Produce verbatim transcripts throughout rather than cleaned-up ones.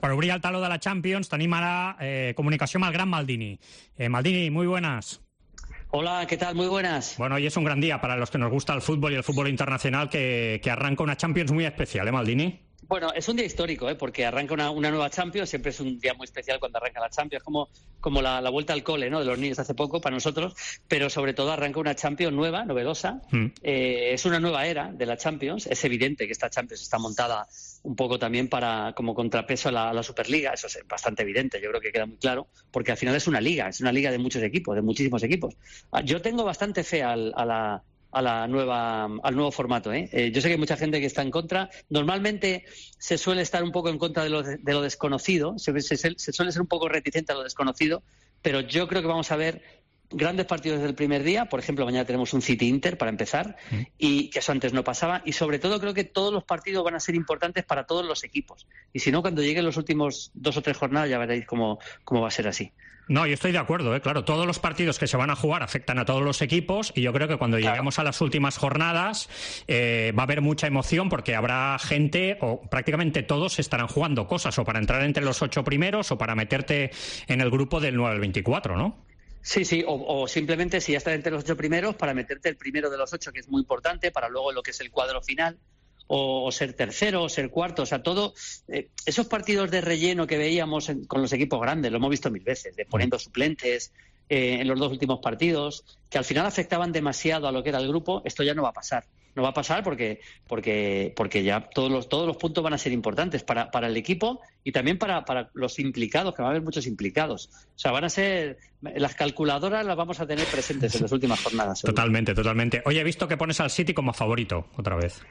Per obrir el taló de la Champions tenim ara eh, comunicació amb el gran Maldini. Eh, Maldini, muy buenas. Hola, ¿qué tal? Muy buenas. Bueno, hoy es un gran día para los que nos gusta el fútbol y el fútbol internacional que, que arranca una Champions muy especial, ¿eh, Maldini? Bueno, es un día histórico, ¿eh? Porque arranca una, una nueva Champions, siempre es un día muy especial cuando arranca la Champions, como, como la, la vuelta al cole, ¿no? De los niños hace poco para nosotros, pero sobre todo arranca una Champions nueva, novedosa. Mm. Eh, es una nueva era de la Champions. Es evidente que esta Champions está montada un poco también para como contrapeso a la, a la Superliga, eso es bastante evidente, yo creo que queda muy claro, porque al final es una liga, es una liga de muchos equipos, de muchísimos equipos. Yo tengo bastante fe al, a la a la nueva al nuevo formato, ¿eh? Eh, yo sé que hay mucha gente que está en contra. Normalmente se suele estar un poco en contra de lo, de, de lo desconocido, se, se, se suele ser un poco reticente a lo desconocido, pero yo creo que vamos a ver grandes partidos desde el primer día. Por ejemplo, mañana tenemos un City-Inter para empezar, mm. y que eso antes no pasaba, y sobre todo creo que todos los partidos van a ser importantes para todos los equipos, y si no, cuando lleguen los últimos dos o tres jornadas ya veréis cómo, cómo va a ser así. No, yo estoy de acuerdo, ¿eh? Claro, todos los partidos que se van a jugar afectan a todos los equipos y yo creo que cuando claro. lleguemos a las últimas jornadas eh, va a haber mucha emoción porque habrá gente, o prácticamente todos estarán jugando cosas, o para entrar entre los ocho primeros o para meterte en el grupo del nueve al veinticuatro, ¿no? Sí, sí, o, o simplemente si ya estás entre los ocho primeros, para meterte el primero de los ocho, que es muy importante, para luego lo que es el cuadro final. O, o ser tercero, o ser cuarto, o sea, todo eh, esos partidos de relleno que veíamos en, con los equipos grandes, lo hemos visto mil veces, de poniendo suplentes eh, en los dos últimos partidos, que al final afectaban demasiado a lo que era el grupo. Esto ya no va a pasar, no va a pasar porque porque porque ya todos los todos los puntos van a ser importantes para, para el equipo y también para, para los implicados, que va a haber muchos implicados. O sea, van a ser, las calculadoras las vamos a tener presentes en las últimas jornadas. Seguro. Totalmente, totalmente. Oye, he visto que pones al City como favorito otra vez.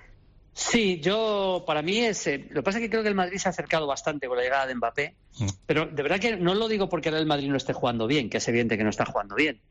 Sí, yo, para mí es... Eh, lo que pasa es que creo que el Madrid se ha acercado bastante con la llegada de Mbappé, mm. pero de verdad que no lo digo porque el Madrid no esté jugando bien, que es evidente que no está jugando bien,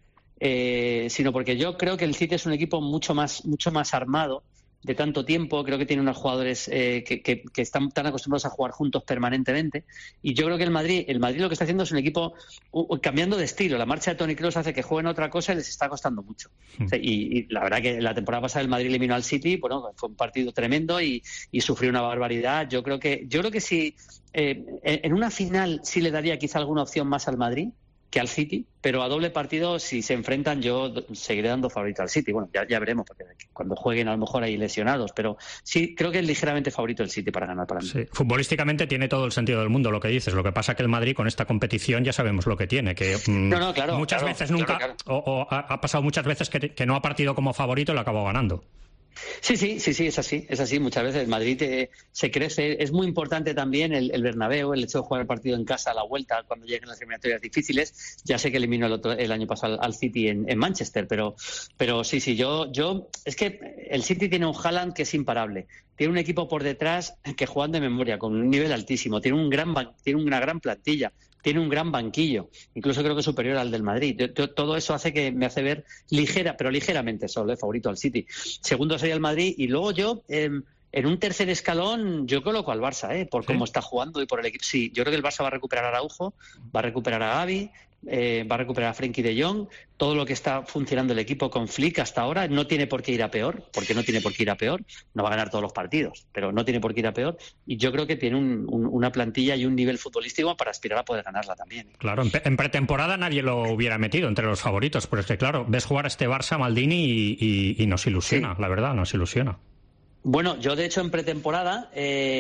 eh, sino porque yo creo que el City es un equipo mucho más, mucho más armado, de tanto tiempo. Creo que tiene unos jugadores eh, que, que, que están tan acostumbrados a jugar juntos permanentemente, y yo creo que el Madrid el Madrid lo que está haciendo es un equipo uh, cambiando de estilo. La marcha de Toni Kroos hace que jueguen otra cosa y les está costando mucho. Mm. O sea, y, y la verdad que la temporada pasada el Madrid eliminó al City, bueno, fue un partido tremendo y, y sufrió una barbaridad. Yo creo que yo creo que si eh, en una final sí le daría quizá alguna opción más al Madrid que al City, pero a doble partido, si se enfrentan, yo seguiré dando favorito al City. Bueno, ya, ya veremos, porque cuando jueguen a lo mejor hay lesionados, pero sí, creo que es ligeramente favorito el City para ganar para mí. Sí. Futbolísticamente tiene todo el sentido del mundo lo que dices. Lo que pasa que el Madrid con esta competición ya sabemos lo que tiene, que mmm, no, no, claro, muchas claro, veces nunca, claro, claro. O, o ha, ha pasado muchas veces que, que no ha partido como favorito y lo ha acabado ganando. Sí, sí, sí, sí, es así, es así. Muchas veces el Madrid eh, se crece. Es muy importante también el, el Bernabéu, el hecho de jugar el partido en casa a la vuelta cuando lleguen las eliminatorias difíciles. Ya sé que eliminó el, otro, el año pasado al, al City en, en Manchester, pero, pero sí, sí, yo, yo, es que el City tiene un Haaland que es imparable. Tiene un equipo por detrás que juegan de memoria, con un nivel altísimo. Tiene un gran, tiene una gran plantilla. Tiene un gran banquillo, incluso creo que superior al del Madrid. Yo, yo, todo eso hace que me hace ver ligera, pero ligeramente solo, eh, favorito al City. Segundo sería el Madrid, y luego yo, eh, en un tercer escalón, yo coloco al Barça, eh, por ¿Sí? cómo está jugando y por el equipo. Sí, yo creo que el Barça va a recuperar a Araujo, va a recuperar a Gavi, eh, va a recuperar a Frenkie de Jong. Todo lo que está funcionando el equipo con Flick hasta ahora no tiene por qué ir a peor, porque no tiene por qué ir a peor. No va a ganar todos los partidos, pero no tiene por qué ir a peor. Y yo creo que tiene un, un, una plantilla y un nivel futbolístico para aspirar a poder ganarla también. Claro, en, en pretemporada nadie lo hubiera metido entre los favoritos, pero es que claro, ves jugar a este Barça, Maldini, y, y, y nos ilusiona, sí. La verdad, nos ilusiona. Bueno, yo de hecho en pretemporada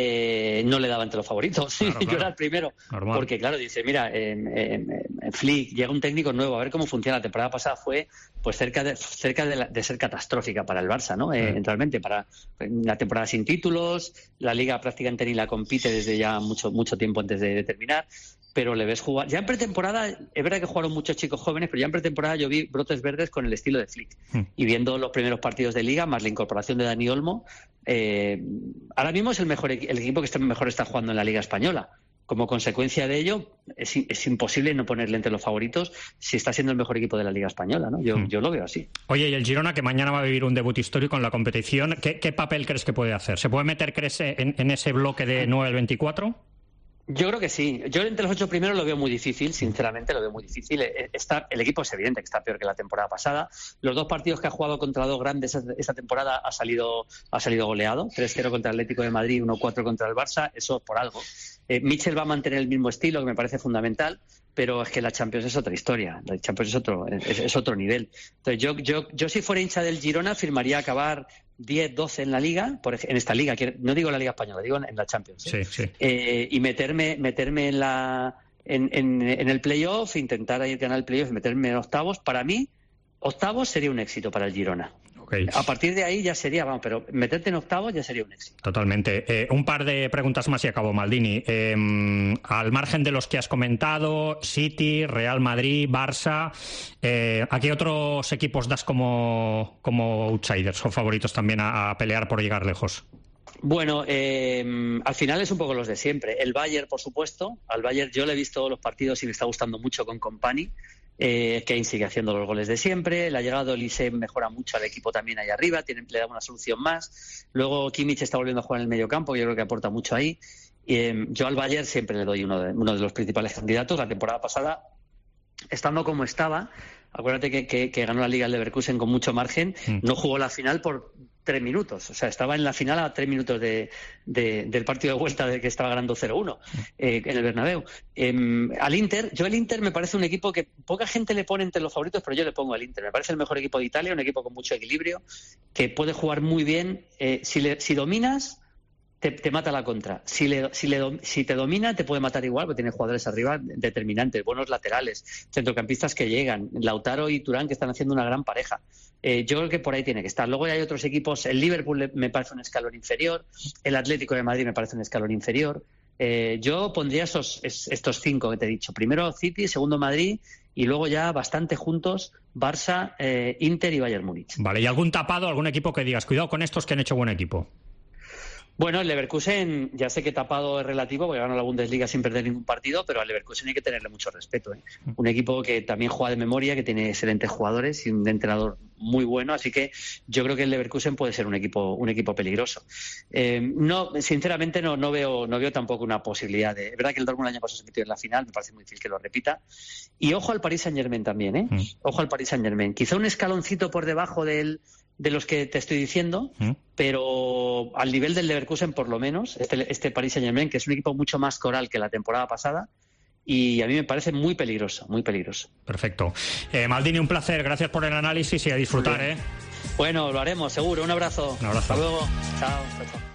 eh, no le daba entre los favoritos, claro, claro. Yo era el primero, normal. Porque claro, dice, mira, en, en, en Flick llega un técnico nuevo, a ver cómo funciona. La temporada pasada fue pues cerca de cerca de, la, de ser catastrófica para el Barça, ¿no? Eh, sí. Realmente, para una temporada sin títulos, la Liga prácticamente ni la compite desde ya mucho mucho tiempo antes de, de terminar. Pero le ves jugar. Ya en pretemporada, es verdad que jugaron muchos chicos jóvenes, pero ya en pretemporada yo vi brotes verdes con el estilo de Flick. Hmm. Y viendo los primeros partidos de Liga, más la incorporación de Dani Olmo, eh, ahora mismo es el mejor el equipo que está, mejor está jugando en la Liga Española. Como consecuencia de ello, es, es imposible no ponerle entre los favoritos si está siendo el mejor equipo de la Liga Española, ¿no? Yo, hmm. yo lo veo así. Oye, y el Girona, que mañana va a vivir un debut histórico en la competición, ¿qué, qué papel crees que puede hacer? ¿Se puede meter, crees, en, en ese bloque de nueve al veinticuatro? Yo creo que sí. Yo entre los ocho primeros lo veo muy difícil, sinceramente lo veo muy difícil. Está, el equipo es evidente que está peor que la temporada pasada. Los dos partidos que ha jugado contra dos grandes esta temporada ha salido, ha salido goleado. tres cero contra el Atlético de Madrid, uno cuatro contra el Barça. Eso por algo. Eh, Mitchell va a mantener el mismo estilo, que me parece fundamental, pero es que la Champions es otra historia. La Champions es otro, es, es otro nivel. Entonces yo, yo, yo si fuera hincha del Girona firmaría acabar diez, doce en la Liga, por ejemplo, en esta Liga, no digo en la Liga Española, digo en la Champions. ¿eh? Sí, sí. Eh, y meterme meterme en la en, en, en el playoff, intentar ir ganar el playoff y meterme en octavos. Para mí, octavos sería un éxito para el Girona. Okay. A partir de ahí ya sería, vamos, pero meterte en octavos ya sería un éxito. Totalmente. Eh, un par de preguntas más y acabo, Maldini. Eh, al margen de los que has comentado, City, Real Madrid, Barça, eh, ¿a qué otros equipos das como, como outsiders o favoritos también a, a pelear por llegar lejos? Bueno, eh, al final es un poco los de siempre. El Bayern, por supuesto. Al Bayern yo le he visto los partidos y me está gustando mucho con Kompany. Eh, Kane sigue haciendo los goles de siempre. La llegada de Olise mejora mucho al equipo también ahí arriba, tiene, le da una solución más. Luego Kimmich está volviendo a jugar en el mediocampo, yo creo que aporta mucho ahí. Eh, yo al Bayern siempre le doy uno de, uno de los principales candidatos. La temporada pasada, estando como estaba, acuérdate que, que, que ganó la Liga el Leverkusen con mucho margen, mm. no jugó la final por tres minutos, o sea, estaba en la final a tres minutos de, de, del partido de vuelta de que estaba ganando cero uno eh, en el Bernabéu. Eh, al Inter, yo el Inter me parece un equipo que poca gente le pone entre los favoritos, pero yo le pongo al Inter. Me parece el mejor equipo de Italia, un equipo con mucho equilibrio, que puede jugar muy bien. Eh, si, le, si dominas, te, te mata la contra. Si, le, si, le, si te domina, te puede matar igual, porque tiene jugadores arriba determinantes, buenos laterales, centrocampistas que llegan, Lautaro y Turán, que están haciendo una gran pareja. Eh, yo creo que por ahí tiene que estar. Luego hay otros equipos, el Liverpool me parece un escalón inferior, el Atlético de Madrid me parece un escalón inferior. Eh, yo pondría esos, estos cinco que te he dicho. Primero City, segundo Madrid y luego ya bastante juntos Barça, eh, Inter y Bayern Múnich. Vale, ¿y algún tapado, algún equipo que digas, cuidado con estos que han hecho buen equipo? Bueno, el Leverkusen, ya sé que tapado es relativo, porque ganó la Bundesliga sin perder ningún partido, pero al Leverkusen hay que tenerle mucho respeto, ¿eh? Un equipo que también juega de memoria, que tiene excelentes jugadores y un entrenador muy bueno, así que yo creo que el Leverkusen puede ser un equipo un equipo peligroso. Eh, no, sinceramente no no veo no veo tampoco una posibilidad de. Es verdad que el Dortmund el año pasado se metió en la final, me parece muy difícil que lo repita. Y ojo al Paris Saint-Germain también, ¿eh? Mm. Ojo al Paris Saint-Germain. Quizá un escaloncito por debajo del de los que te estoy diciendo, ¿Mm? Pero al nivel del Leverkusen por lo menos, este, este Paris Saint-Germain, que es un equipo mucho más coral que la temporada pasada, y a mí me parece muy peligroso, muy peligroso. Perfecto. Eh, Maldini, un placer, gracias por el análisis y a disfrutar, ¿eh? Bueno, lo haremos, seguro. Un abrazo. Un abrazo. Hasta luego. Chao, chao, chao.